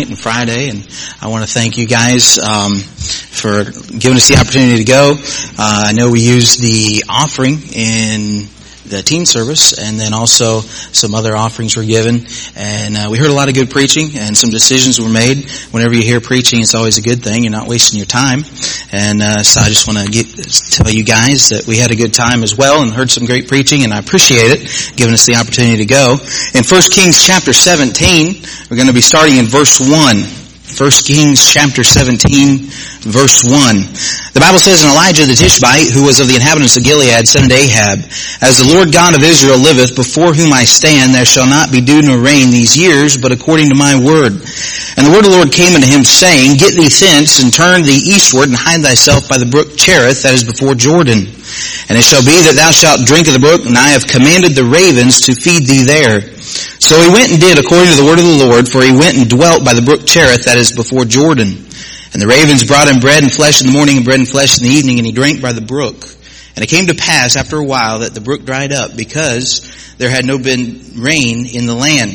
night and Friday, and I want to thank you guys for giving us the opportunity to go. I know we used the offering in the teen service, and then also some other offerings were given, and we heard a lot of good preaching, and some decisions were made. Whenever you hear preaching, it's always a good thing. You're not wasting your time, and so I just want to tell you guys that we had a good time as well, and heard some great preaching, and I appreciate it, giving us the opportunity to go. In 1 Kings chapter 17, we're going to be starting in verse 1. 1 Kings chapter 17, verse 1. The Bible says, "And Elijah the Tishbite, who was of the inhabitants of Gilead, said unto Ahab, As the Lord God of Israel liveth, before whom I stand, there shall not be dew nor rain these years, but according to my word. And the word of the Lord came unto him, saying, Get thee thence, and turn thee eastward, and hide thyself by the brook Cherith, that is before Jordan. And it shall be that thou shalt drink of the brook, and I have commanded the ravens to feed thee there. So he went and did according to the word of the Lord, for he went and dwelt by the brook Cherith, that is before Jordan. And the ravens brought him bread and flesh in the morning and bread and flesh in the evening, and he drank by the brook. And it came to pass after a while that the brook dried up, because there had no been rain in the land.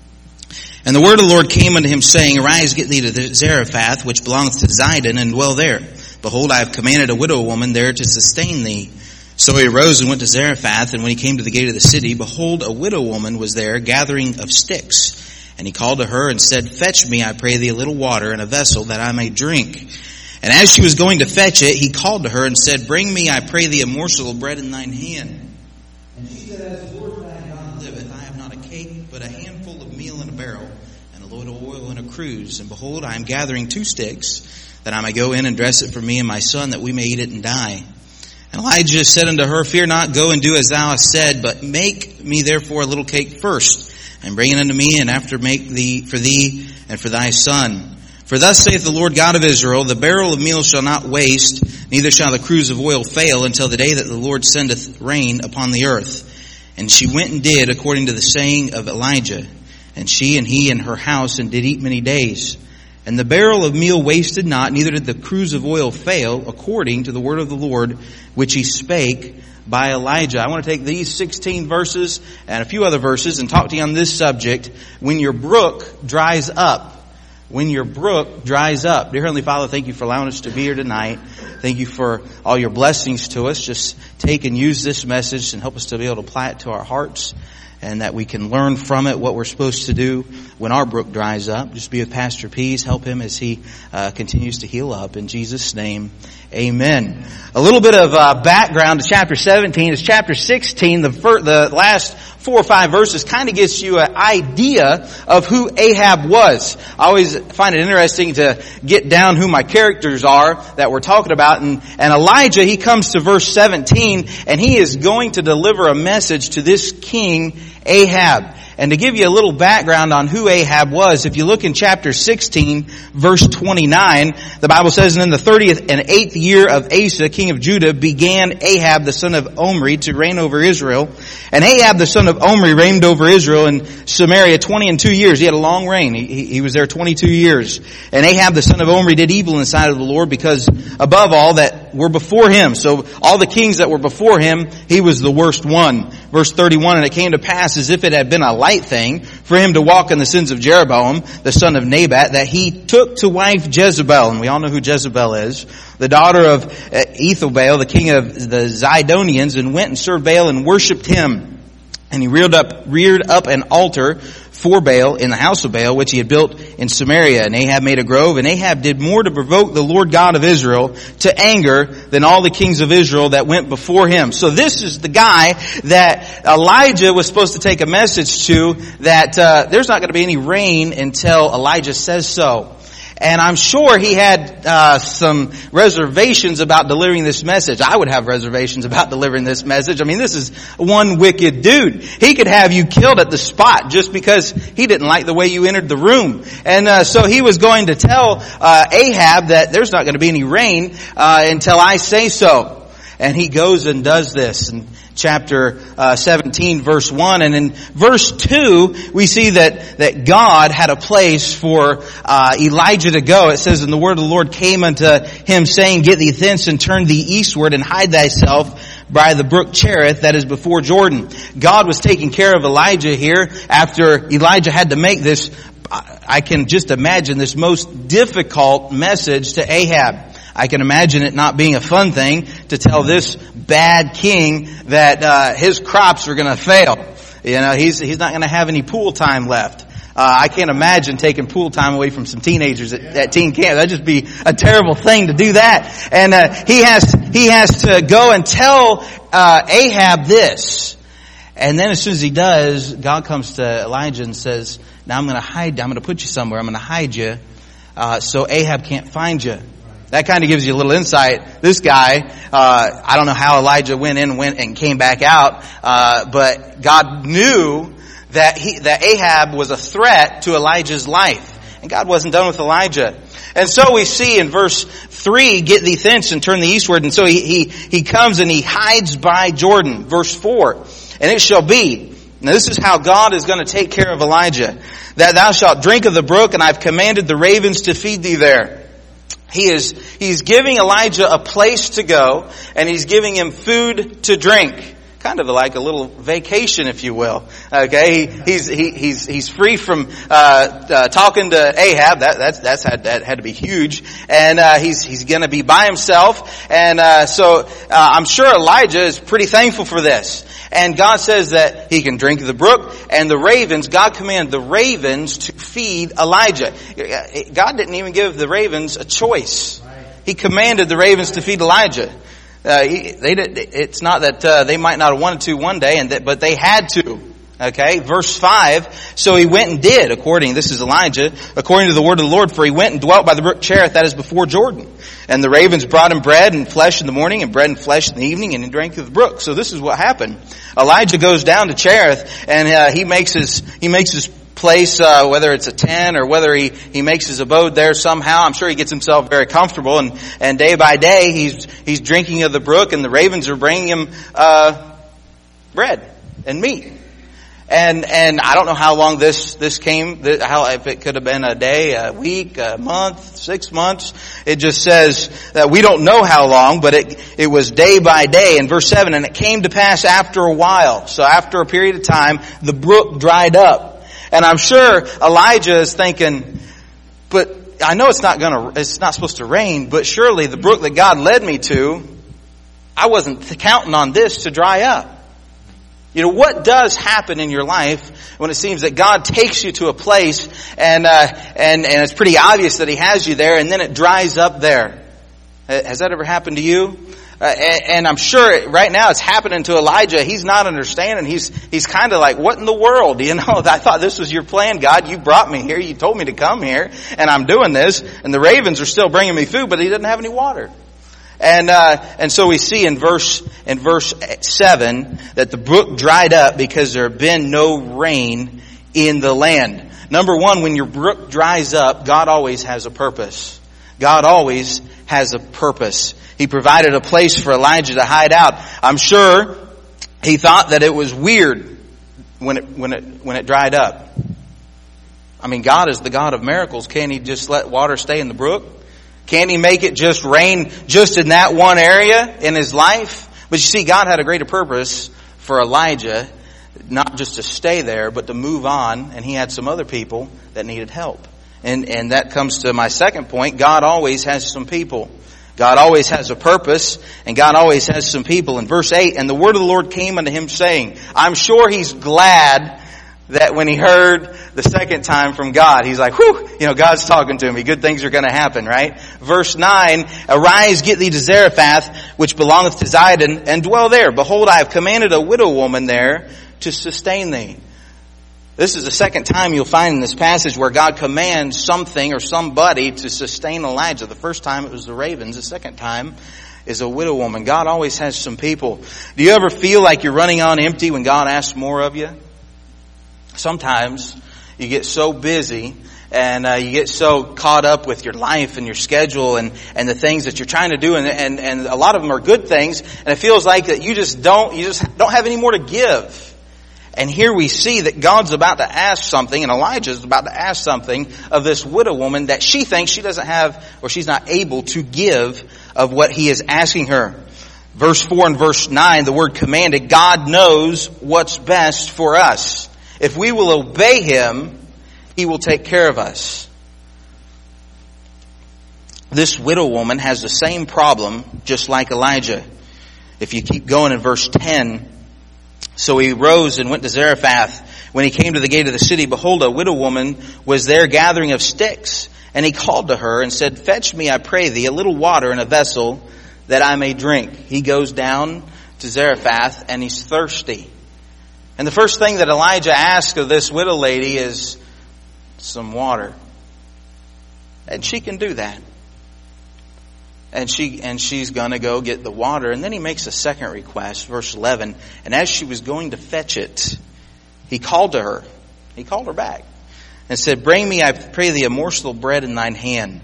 And the word of the Lord came unto him, saying, Arise, get thee to Zarephath, which belongeth to Zidon, and dwell there. Behold, I have commanded a widow woman there to sustain thee. So he arose and went to Zarephath, and when he came to the gate of the city, behold, a widow woman was there, gathering of sticks. And he called to her and said, Fetch me, I pray thee, a little water in a vessel, that I may drink. And as she was going to fetch it, he called to her and said, Bring me, I pray thee, a morsel of bread in thine hand. And she said, As the Lord thy God liveth, I have not a cake, but a handful of meal in a barrel, and a load of oil in a cruse. And behold, I am gathering 2 sticks, that I may go in and dress it for me and my son, that we may eat it and die. And Elijah said unto her, Fear not, go and do as thou hast said, but make me therefore a little cake first, and bring it unto me, and after make thee and for thy son. For thus saith the Lord God of Israel, The barrel of meal shall not waste, neither shall the cruse of oil fail, until the day that the Lord sendeth rain upon the earth. And she went and did according to the saying of Elijah. And she and he and her house, and did eat many days. And the barrel of meal wasted not, neither did the cruse of oil fail, according to the word of the Lord, which he spake by Elijah. I want to take these 16 verses and a few other verses and talk to you on this subject. When your brook dries up. When your brook dries up. Dear Heavenly Father, thank you for allowing us to be here tonight. Thank you for all your blessings to us. Just take and use this message and help us to be able to apply it to our hearts, and that we can learn from it what we're supposed to do when our brook dries up. Just be with Pastor Pease. Help him as he continues to heal up. In Jesus' name, amen. A little bit of background to chapter 17 is chapter 16. The last 4 or 5 verses kind of gives you an idea of who Ahab was. I always find it interesting to get down who my characters are that we're talking about. And Elijah, he comes to verse 17, and he is going to deliver a message to this king Ahab. And to give you a little background on who Ahab was, if you look in chapter 16, verse 29, the Bible says, And in the 30th and 8th year of Asa, king of Judah, began Ahab the son of Omri to reign over Israel. And Ahab the son of Omri reigned over Israel in Samaria 22 years. He had a long reign. He was there 22 years. And Ahab the son of Omri did evil in the sight of the Lord, because above all that were before him. So all the kings that were before him, he was the worst one. Verse 31, And it came to pass, as if it had been a light thing for him to walk in the sins of Jeroboam, the son of Nebat, that he took to wife Jezebel. And we all know who Jezebel is. The daughter of Ethelbaal, the king of the Zidonians, and went and served Baal and worshipped him. And he reared up an altar for Baal in the house of Baal, which he had built in Samaria. And Ahab made a grove, and Ahab did more to provoke the Lord God of Israel to anger than all the kings of Israel that went before him. So this is the guy that Elijah was supposed to take a message to, that there's not going to be any rain until Elijah says so. And I'm sure he had some reservations about delivering this message. I would have reservations about delivering this message. I mean, this is one wicked dude. He could have you killed at the spot just because he didn't like the way you entered the room. And so he was going to tell Ahab that there's not going to be any rain until I say so. And he goes and does this. And chapter 17, verse 1. And in verse 2, we see that God had a place for Elijah to go. It says, And the word of the Lord came unto him, saying, Get thee thence, and turn thee eastward, and hide thyself by the brook Cherith, that is before Jordan. God was taking care of Elijah here after Elijah had to make this I can just imagine this most difficult message to Ahab. I can imagine it not being a fun thing to tell this bad king that his crops are going to fail. You know, he's not going to have any pool time left. I can't imagine taking pool time away from some teenagers at teen camp. That'd just be a terrible thing to do that. And he has to go and tell Ahab this. And then as soon as he does, God comes to Elijah and says, now I'm going to put you somewhere. I'm going to hide you so Ahab can't find you. That kind of gives you a little insight. This guy, I don't know how Elijah went and came back out, but God knew that Ahab was a threat to Elijah's life. And God wasn't done with Elijah. And so we see in verse 3, get thee thence and turn thee eastward. And so he comes and he hides by Jordan. Verse 4, and it shall be, now this is how God is going to take care of Elijah, that thou shalt drink of the brook, and I've commanded the ravens to feed thee there. He's giving Elijah a place to go, and he's giving him food to drink. Kind of like a little vacation, if you will. Okay, he's free from talking to Ahab. That had to be huge, and he's going to be by himself. And so I'm sure Elijah is pretty thankful for this. And God says that he can drink of the brook, and the ravens. God commanded the ravens to feed Elijah. God didn't even give the ravens a choice. He commanded the ravens to feed Elijah. It's not that they might not have wanted to one day, but they had to. Okay, verse 5. So he went and did this is Elijah, according to the word of the Lord, for he went and dwelt by the brook Cherith, that is before Jordan. And the ravens brought him bread and flesh in the morning, and bread and flesh in the evening, and he drank of the brook. So this is what happened. Elijah goes down to Cherith, and he makes his place, whether it's a tent or whether he makes his abode there somehow. I'm sure he gets himself very comfortable, and day by day he's drinking of the brook, and the ravens are bringing him bread and meat. And I don't know how long this came, if it could have been a day, a week, a month, 6 months. It just says that we don't know how long, but it was day by day. In verse 7, and it came to pass after a while. So after a period of time, the brook dried up. And I'm sure Elijah is thinking, but I know it's not supposed to rain, but surely the brook that God led me to, I wasn't counting on this to dry up. You know, what does happen in your life when it seems that God takes you to a place and it's pretty obvious that He has you there, and then it dries up there? Has that ever happened to you? And I'm sure right now it's happening to Elijah. He's not understanding. He's kind of like, what in the world? You know, I thought this was your plan, God. You brought me here. You told me to come here, and I'm doing this. And the ravens are still bringing me food, but he doesn't have any water. And so we see in verse 7 that the brook dried up because there had been no rain in the land. Number one, when your brook dries up, God always has a purpose. God always has a purpose. He provided a place for Elijah to hide out. I'm sure he thought that it was weird when it dried up. I mean, God is the God of miracles. Can't He just let water stay in the brook? Can't He make it just rain just in that one area in his life? But you see, God had a greater purpose for Elijah, not just to stay there, but to move on. And He had some other people that needed help. And that comes to my second point. God always has some people. God always has a purpose, and God always has some people. In verse 8, and the word of the Lord came unto him, saying, I'm sure he's glad that when he heard the second time from God, he's like, whew, God's talking to me. Good things are going to happen, right? Verse 9, arise, get thee to Zarephath, which belongeth to Zidon, and dwell there. Behold, I have commanded a widow woman there to sustain thee. This is the second time you'll find in this passage where God commands something or somebody to sustain Elijah. The first time it was the ravens. The second time is a widow woman. God always has some people. Do you ever feel like you're running on empty when God asks more of you? Sometimes you get so busy and you get so caught up with your life and your schedule and the things that you're trying to do, and a lot of them are good things, and it feels like that you just don't have any more to give. And here we see that God's about to ask something, and Elijah is about to ask something of this widow woman that she thinks she doesn't have, or she's not able to give of what he is asking her. Verse 4 and verse 9, the word commanded. God knows what's best for us. If we will obey Him, He will take care of us. This widow woman has the same problem, just like Elijah. If you keep going in verse 10, so he rose and went to Zarephath. When he came to the gate of the city, behold, a widow woman was there gathering of sticks. And he called to her and said, fetch me, I pray thee, a little water in a vessel that I may drink. He goes down to Zarephath and he's thirsty. And the first thing that Elijah asks of this widow lady is some water. And she can do that. And she's going to go get the water. And then he makes a second request, verse 11. And as she was going to fetch it, he called to her. He called her back and said, bring me, I pray thee, a morsel of bread in thine hand.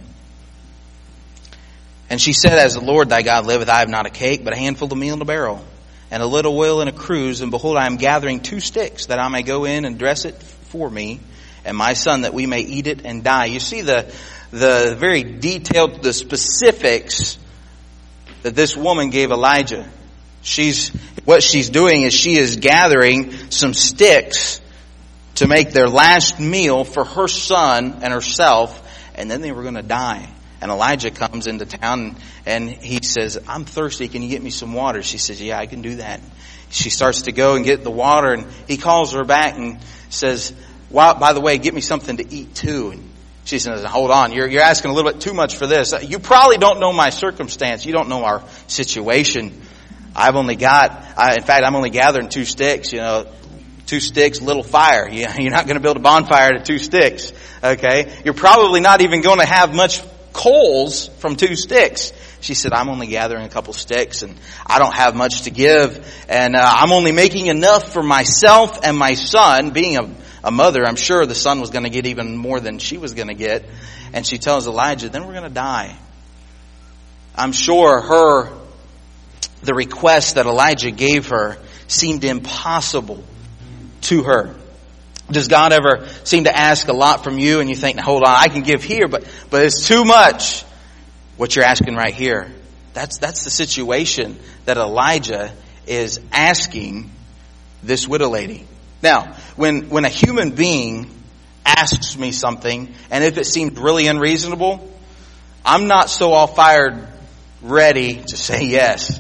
And she said, as the Lord thy God liveth, I have not a cake, but a handful of meal in a barrel, and a little oil in a cruse. And behold, I am gathering 2 sticks, that I may go in and dress it for me and my son, that we may eat it and die. You see the very detailed, the specifics that this woman gave Elijah. What she's doing is she is gathering some sticks to make their last meal for her son and herself, and then they were going to die. And Elijah comes into town and he says, I'm thirsty, can you get me some water? She says, yeah, I can do that. She starts to go and get the water, and he calls her back and says, well, by the way, get me something to eat too. And she says, hold on, you're asking a little bit too much for this. You probably don't know my circumstance. You don't know our situation. I'm only gathering 2 sticks, 2 sticks, little fire. You're not going to build a bonfire to 2 sticks. Okay. You're probably not even going to have much coals from 2 sticks. She said, I'm only gathering a couple sticks and I don't have much to give. And I'm only making enough for myself and my son. Being a mother, I'm sure the son was going to get even more than she was going to get. And she tells Elijah, then we're going to die. I'm sure the request that Elijah gave her seemed impossible to her. Does God ever seem to ask a lot from you and you think, hold on, I can give here, but it's too much? What you're asking right here. That's the situation that Elijah is asking this widow lady. Now, when a human being asks me something, and if it seems really unreasonable, I'm not so all fired ready to say yes,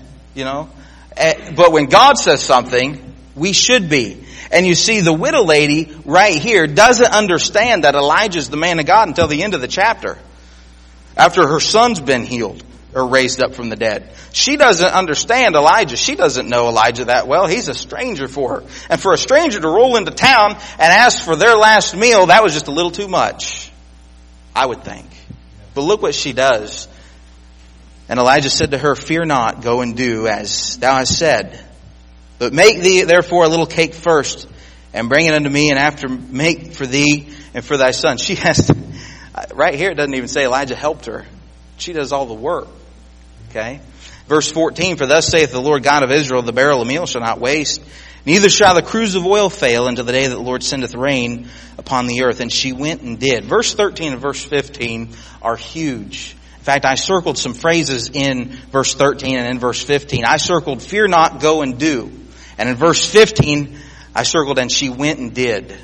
But when God says something, we should be. And you see, the widow lady right here doesn't understand that Elijah's the man of God until the end of the chapter. After her son's been healed or raised up from the dead. She doesn't understand Elijah. She doesn't know Elijah that well. He's a stranger for her. And for a stranger to roll into town and ask for their last meal, that was just a little too much, I would think. But look what she does. And Elijah said to her, fear not, go and do as thou hast said. But make thee therefore a little cake first, and bring it unto me, and after make for thee and for thy son. She has to, right here it doesn't even say Elijah helped her. She does all the work. Okay? Verse 14, for thus saith the Lord God of Israel, the barrel of meal shall not waste, neither shall the cruse of oil fail until the day that the Lord sendeth rain upon the earth. And she went and did. Verse 13 and verse 15 are huge. In fact, I circled some phrases in verse 13 and in verse 15. I circled, fear not, go and do. And in verse 15, I circled, and she went and did.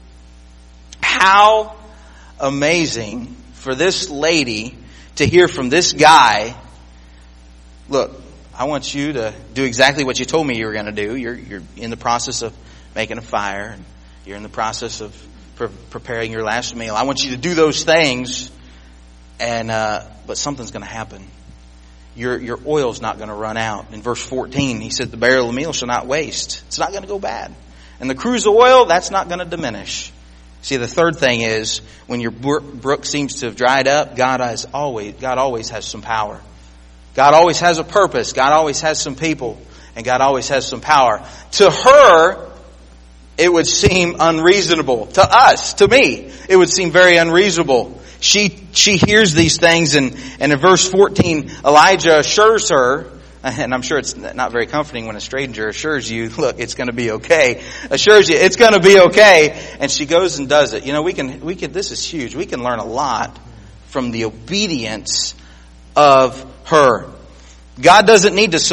How amazing for this lady to hear from this guy, look, I want you to do exactly what you told me you were going to do. You're in the process of making a fire. And you're in the process of preparing your last meal. I want you to do those things, but something's going to happen. Your oil's not going to run out. In verse 14, he said, the barrel of meal shall not waste. It's not going to go bad. And the cruse of oil, that's not going to diminish. See, the third thing is, when your brook seems to have dried up, God always has some power. God always has a purpose. God always has some people. And God always has some power. To her, it would seem unreasonable. To us, to me, it would seem very unreasonable. She hears these things, and in verse 14, Elijah assures her, and I'm sure it's not very comforting when a stranger assures you, look, it's going to be okay. Assures you, it's going to be okay. And she goes and does it. We can, this is huge. We can learn a lot from the obedience of her. God doesn't need us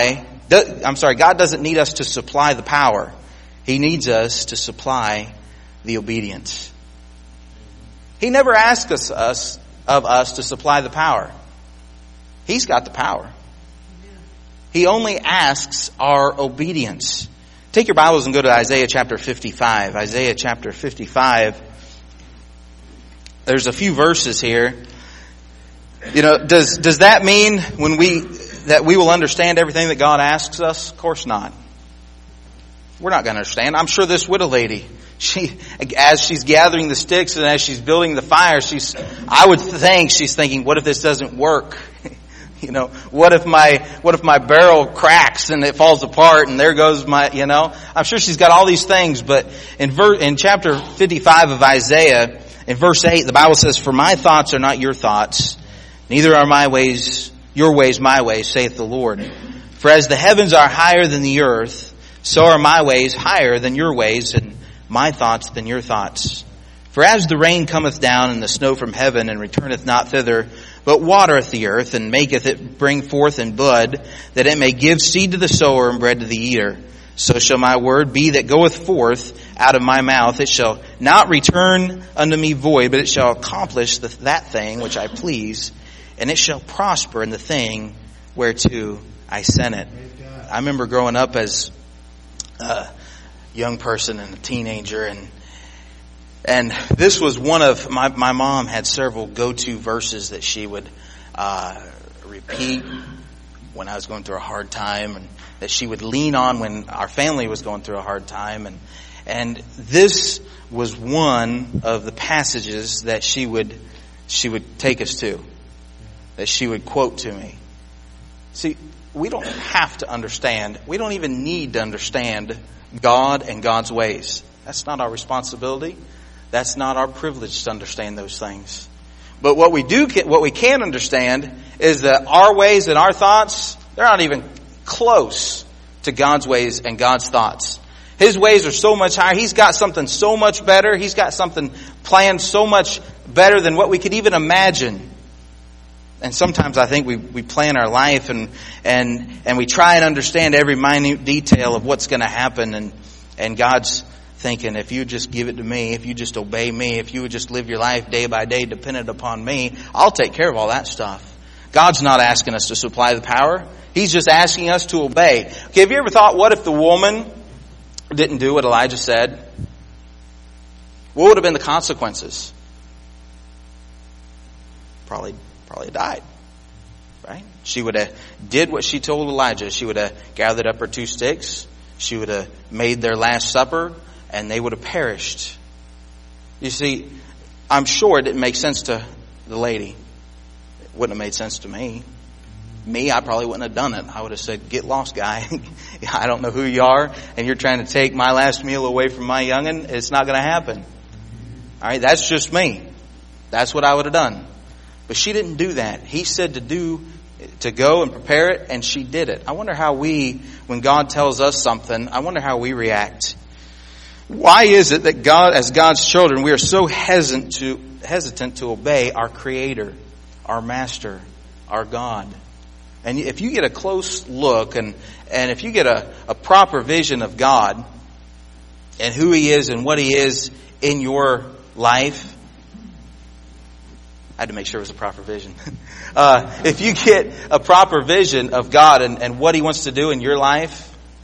to supply the power. He needs us to supply the obedience. He never asks of us to supply the power. He's got the power. He only asks our obedience. Take your Bibles and go to Isaiah chapter 55. Isaiah chapter 55. There's a few verses here. You know, does that mean that we will understand everything that God asks us? Of course not. We're not going to understand. I'm sure this widow lady, as she's gathering the sticks and as she's building the fire, I would think she's thinking, what if this doesn't work? You know, what if my barrel cracks and it falls apart and there goes I'm sure she's got all these things, but in chapter 55 of Isaiah, in verse 8, the Bible says, "For my thoughts are not your thoughts, neither are my ways your ways my ways, saith the Lord. For as the heavens are higher than the earth, so are my ways higher than your ways, and my thoughts than your thoughts. For as the rain cometh down and the snow from heaven, and returneth not thither, but watereth the earth, and maketh it bring forth in bud, that it may give seed to the sower and bread to the eater, so shall my word be that goeth forth out of my mouth. It shall not return unto me void, but it shall accomplish that thing which I please, and it shall prosper in the thing whereto I sent it." I remember growing up as a young person and a teenager, and this was one of my mom had several go-to verses that she would repeat when I was going through a hard time, and that she would lean on when our family was going through a hard time, and this was one of the passages that she would take us to, that she would quote to me. See, we don't have to understand. We don't even need to understand God and God's ways. That's not our responsibility. That's not our privilege to understand those things. But what we can understand is that our ways and our thoughts, they're not even close to God's ways and God's thoughts. His ways are so much higher. He's got something so much better. He's got something planned so much better than what we could even imagine. And sometimes I think we plan our life and we try and understand every minute detail of what's going to happen, and God's thinking, if you just give it to me, if you just obey me, if you would just live your life day by day dependent upon me, I'll take care of all that stuff. God's not asking us to supply the power. He's just asking us to obey. Okay, have you ever thought, what if the woman didn't do what Elijah said? What would have been the consequences? Probably died, right? She would have did what she told Elijah. She would have gathered up her 2 sticks. She would have made their last supper, and they would have perished. You see, I'm sure it didn't make sense to the lady. It wouldn't have made sense to me. I probably wouldn't have done it. I would have said, "Get lost, guy. I don't know who you are, and you're trying to take my last meal away from my youngin'. It's not going to happen." All right, that's just me. That's what I would have done. But she didn't do that. He said to go and prepare it, and she did it. I wonder how when God tells us something, I wonder how we react. Why is it that God, as God's children, we are so hesitant to obey our Creator, our Master, our God? And if you get a close look and if you get a proper vision of God and who He is and what He is in your life, I had to make sure it was a proper vision. If you get a proper vision of God and what He wants to do in your life,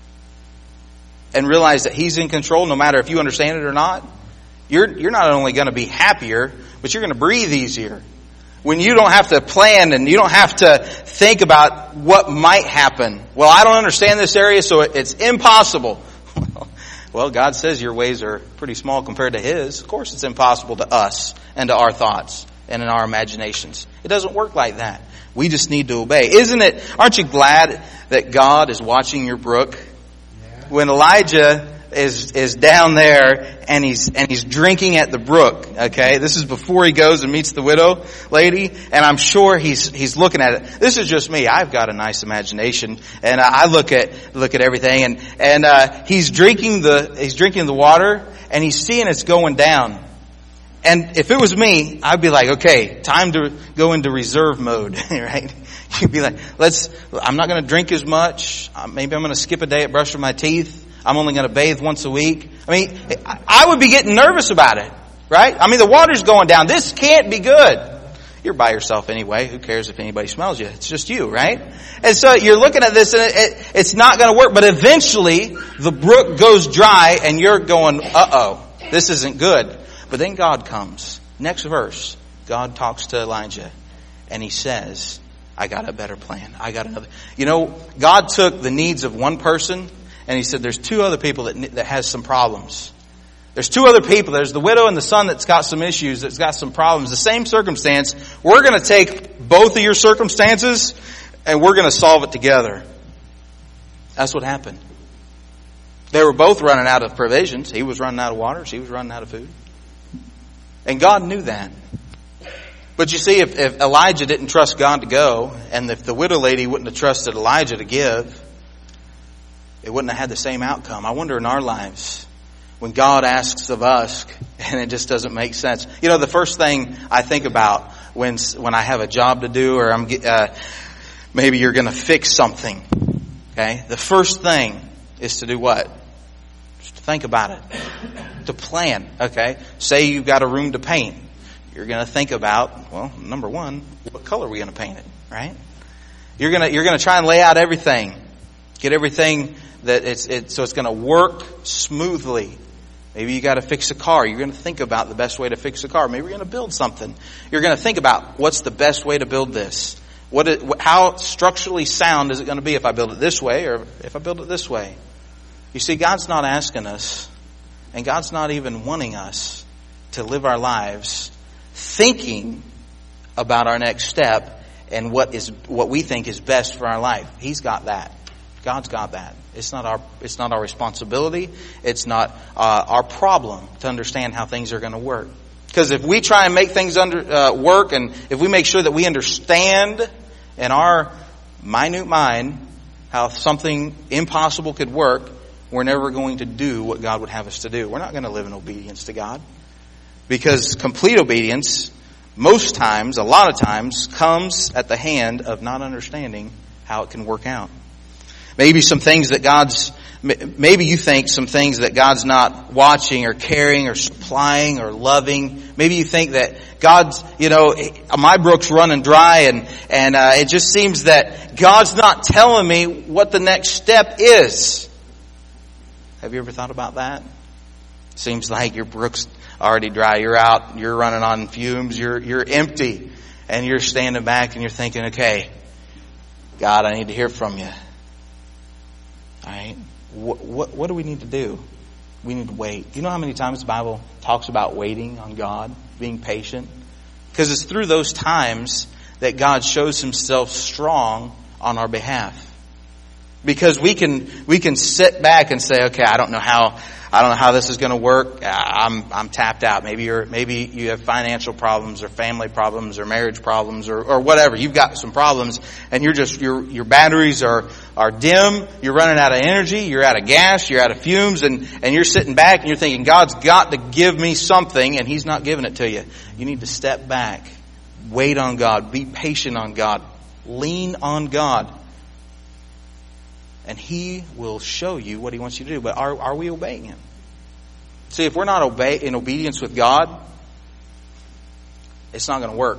and realize that He's in control no matter if you understand it or not, you're not only going to be happier, but you're going to breathe easier. When you don't have to plan and you don't have to think about what might happen. Well, I don't understand this area, so it's impossible. Well, God says your ways are pretty small compared to His. Of course it's impossible to us and to our thoughts and in our imaginations. It doesn't work like that. We just need to obey. Aren't you glad that God is watching your brook? When Elijah is down there and he's drinking at the brook, okay? This is before he goes and meets the widow lady, and I'm sure he's looking at it. This is just me. I've got a nice imagination, and I look at everything, and he's drinking the water, and he's seeing it's going down. And if it was me, I'd be like, okay, time to go into reserve mode, right? You'd be like, I'm not going to drink as much. Maybe I'm going to skip a day at brushing my teeth. I'm only going to bathe once a week. I mean, I would be getting nervous about it, right? I mean, the water's going down. This can't be good. You're by yourself anyway. Who cares if anybody smells you? It's just you, right? And so you're looking at this and it's not going to work. But eventually the brook goes dry and you're going, uh-oh, this isn't good. But then God comes. Next verse, God talks to Elijah and he says, I got a better plan. I got another. You know, God took the needs of one person and he said, there's two other people that has some problems. There's two other people. There's the widow and the son that's got some issues, that's got some problems. The same circumstance. We're going to take both of your circumstances and we're going to solve it together. That's what happened. They were both running out of provisions. He was running out of water. She was running out of food. And God knew that. But you see, if Elijah didn't trust God to go, and if the widow lady wouldn't have trusted Elijah to give, it wouldn't have had the same outcome. I wonder in our lives, when God asks of us, and it just doesn't make sense. You know, the first thing I think about when I have a job to do, or maybe you're going to fix something. Okay, the first thing is to do what? Just to think about it, to plan. Okay, say you've got a room to paint. You're going to think about, well, number one, what color are we going to paint it? Right? You're going to try and lay out everything, get everything that so it's going to work smoothly. Maybe you got to fix a car. You're going to think about the best way to fix a car. Maybe you're going to build something. You're going to think about what's the best way to build this. How structurally sound is it going to be if I build it this way or if I build it this way? You see, God's not asking us, and God's not even wanting us to live our lives thinking about our next step and what we think is best for our life. He's got that. God's got that. It's not our responsibility. It's not our problem to understand how things are going to work. Because if we try and make things work, and if we make sure that we understand in our minute mind how something impossible could work, we're never going to do what God would have us to do. We're not going to live in obedience to God. Because complete obedience, most times, a lot of times, comes at the hand of not understanding how it can work out. Maybe you think some things that God's not watching or caring or supplying or loving. Maybe you think that God's, my brook's running dry and it just seems that God's not telling me what the next step is. Have you ever thought about that? Seems like your brook's already dry. You're out. You're running on fumes. You're empty. And you're standing back and you're thinking, okay, God, I need to hear from you. All right. What do we need to do? We need to wait. You know how many times the Bible talks about waiting on God, being patient? Because it's through those times that God shows himself strong on our behalf. Because we can sit back and say, okay, I don't know how this is going to work. I'm tapped out. Maybe you have financial problems or family problems or marriage problems or whatever. You've got some problems and your batteries are dim. You're running out of energy. You're out of gas. You're out of fumes and you're sitting back and you're thinking, God's got to give me something and he's not giving it to you. You need to step back, wait on God, be patient on God, lean on God. And he will show you what he wants you to do. But are we obeying him? See, if we're not in obedience with God, it's not going to work.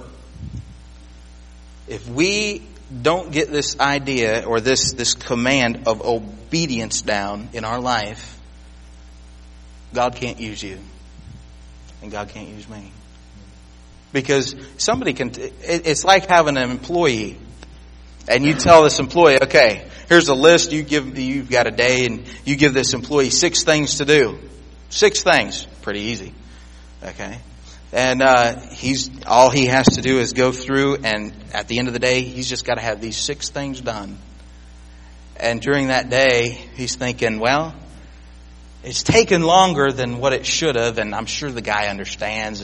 If we don't get this idea or this command of obedience down in our life, God can't use you. And God can't use me. Because it's like having an employee. And you tell this employee, okay, here's a list. You've got a day and you give this employee 6 things to do. 6 things. Pretty easy. Okay. And, all he has to do is go through and at the end of the day, he's just got to have these 6 things done. And during that day, he's thinking, well, it's taken longer than what it should have. And I'm sure the guy understands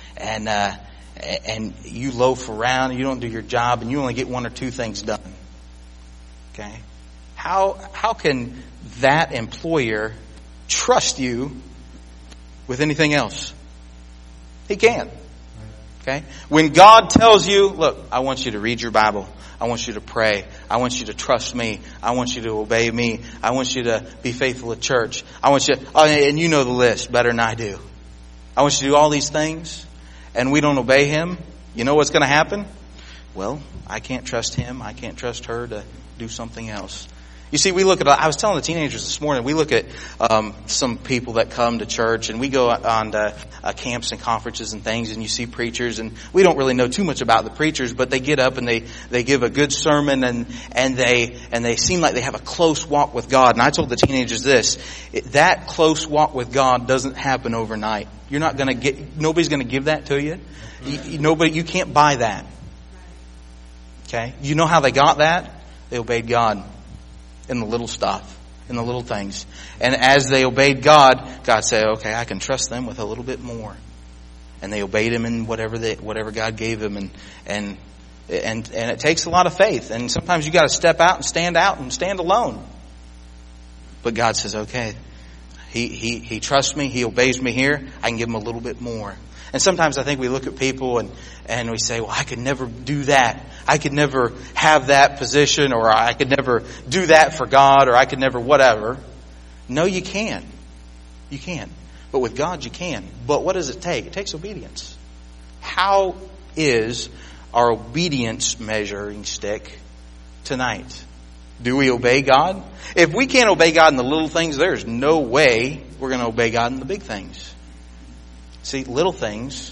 and you loaf around and you don't do your job and you only get 1 or 2 things done. Okay? How can that employer trust you with anything else? He can't. Okay? When God tells you, look, I want you to read your Bible. I want you to pray. I want you to trust me. I want you to obey me. I want you to be faithful at church. I want you, and you know the list better than I do. I want you to do all these things, and we don't obey Him, you know what's going to happen? Well, I can't trust him. I can't trust her to do something else. You see, we look at, I was telling the teenagers this morning, we look at some people that come to church, and we go on to camps and conferences and things, and you see preachers, and we don't really know too much about the preachers, but they get up and they give a good sermon, and they seem like they have a close walk with God. And I told the teenagers this, that close walk with God doesn't happen overnight. You're not going to get, nobody's going to give that to you. You can't buy that. Okay? You know how they got that? They obeyed God in the little stuff, in the little things. And as they obeyed God, God said, okay, I can trust them with a little bit more. And they obeyed Him in whatever God gave them. And it takes a lot of faith. And sometimes you got to step out and stand alone. But God says, okay, He trusts me. He obeys me here. I can give Him a little bit more. And sometimes I think we look at people and we say, well, I could never do that. I could never have that position, or I could never do that for God, or I could never whatever. No, you can. You can. But with God, you can. But what does it take? It takes obedience. How is our obedience measuring stick tonight? Do we obey God? If we can't obey God in the little things, there's no way we're going to obey God in the big things. See, little things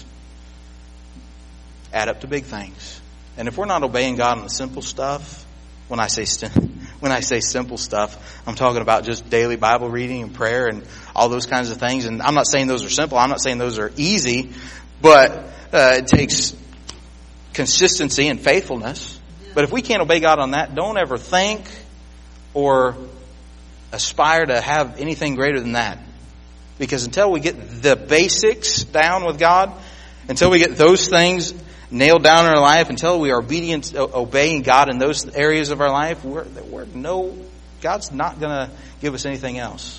add up to big things. And if we're not obeying God on the simple stuff, when I say simple stuff, I'm talking about just daily Bible reading and prayer and all those kinds of things. And I'm not saying those are simple. I'm not saying those are easy. But it takes consistency and faithfulness. But if we can't obey God on that, don't ever think or aspire to have anything greater than that. Because until we get the basics down with God, until we get those things nailed down in our life, until we are obedient, obeying God in those areas of our life, God's not going to give us anything else.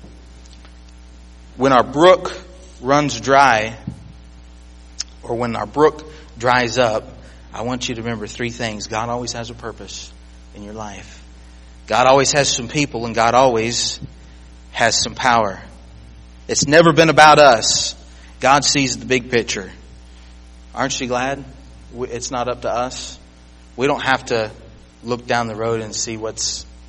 When our brook runs dry, or when our brook dries up, I want you to remember three things. God always has a purpose in your life. God always has some people, and God always has some power. It's never been about us. God sees the big picture. Aren't you glad it's not up to us? We don't have to look down the road and see what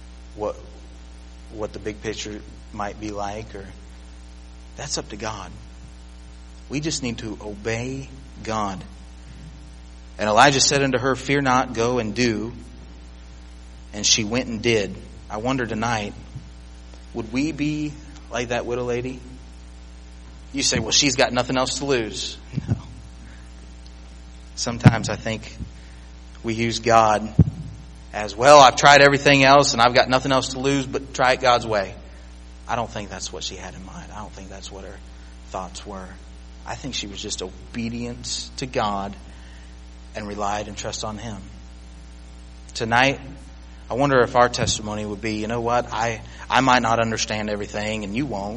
the big picture might be like, or that's up to God. We just need to obey God. And Elijah said unto her, fear not, go and do. And she went and did. I wonder tonight, would we be like that widow lady? You say, well, she's got nothing else to lose. No. Sometimes I think we use God as, well, I've tried everything else and I've got nothing else to lose, but try it God's way. I don't think that's what she had in mind. I don't think that's what her thoughts were. I think she was just obedient to God and relied and trusted on Him. Tonight, I wonder if our testimony would be, you know what, I might not understand everything and you won't.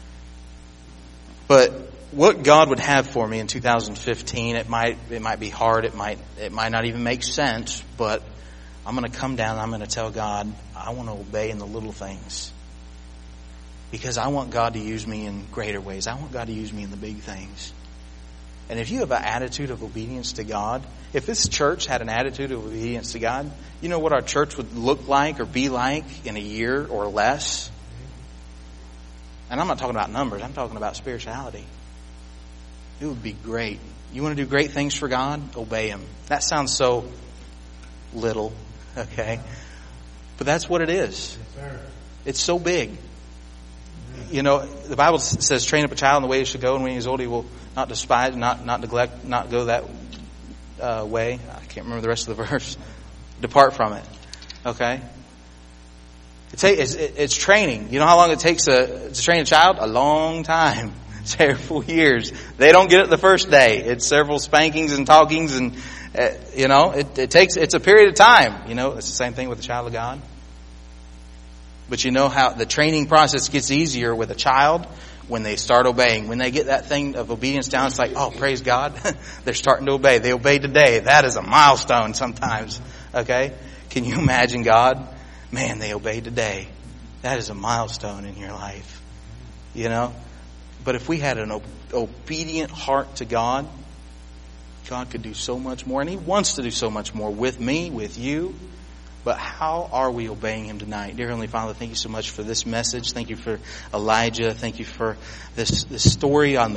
But what God would have for me in 2015, it might be hard, it might not even make sense, but I'm going to come down and I'm going to tell God, I want to obey in the little things. Because I want God to use me in greater ways. I want God to use me in the big things. And if you have an attitude of obedience to God, if this church had an attitude of obedience to God, you know what our church would look like or be like in a year or less? And I'm not talking about numbers. I'm talking about spirituality. It would be great. You want to do great things for God? Obey Him. That sounds so little, okay? But that's what it is. It's so big. You know, the Bible says, train up a child in the way he should go, and when he is old, he will not despise, not neglect, not go that way. I can't remember the rest of the verse. Depart from it. Okay? It's training. You know how long it takes to train a child? A long time. Several years. They don't get it the first day. It's several spankings and talkings, and it's a period of time. You know, it's the same thing with a child of God. But you know how the training process gets easier with a child when they start obeying. When they get that thing of obedience down, it's like, oh, praise God. They're starting to obey. They obey today. That is a milestone sometimes. Okay? Can you imagine God? Man, they obeyed today. That is a milestone in your life. You know? But if we had an obedient heart to God, God could do so much more. And He wants to do so much more with me, with you. But how are we obeying Him tonight? Dear Heavenly Father, thank you so much for this message. Thank you for Elijah. Thank you for this story on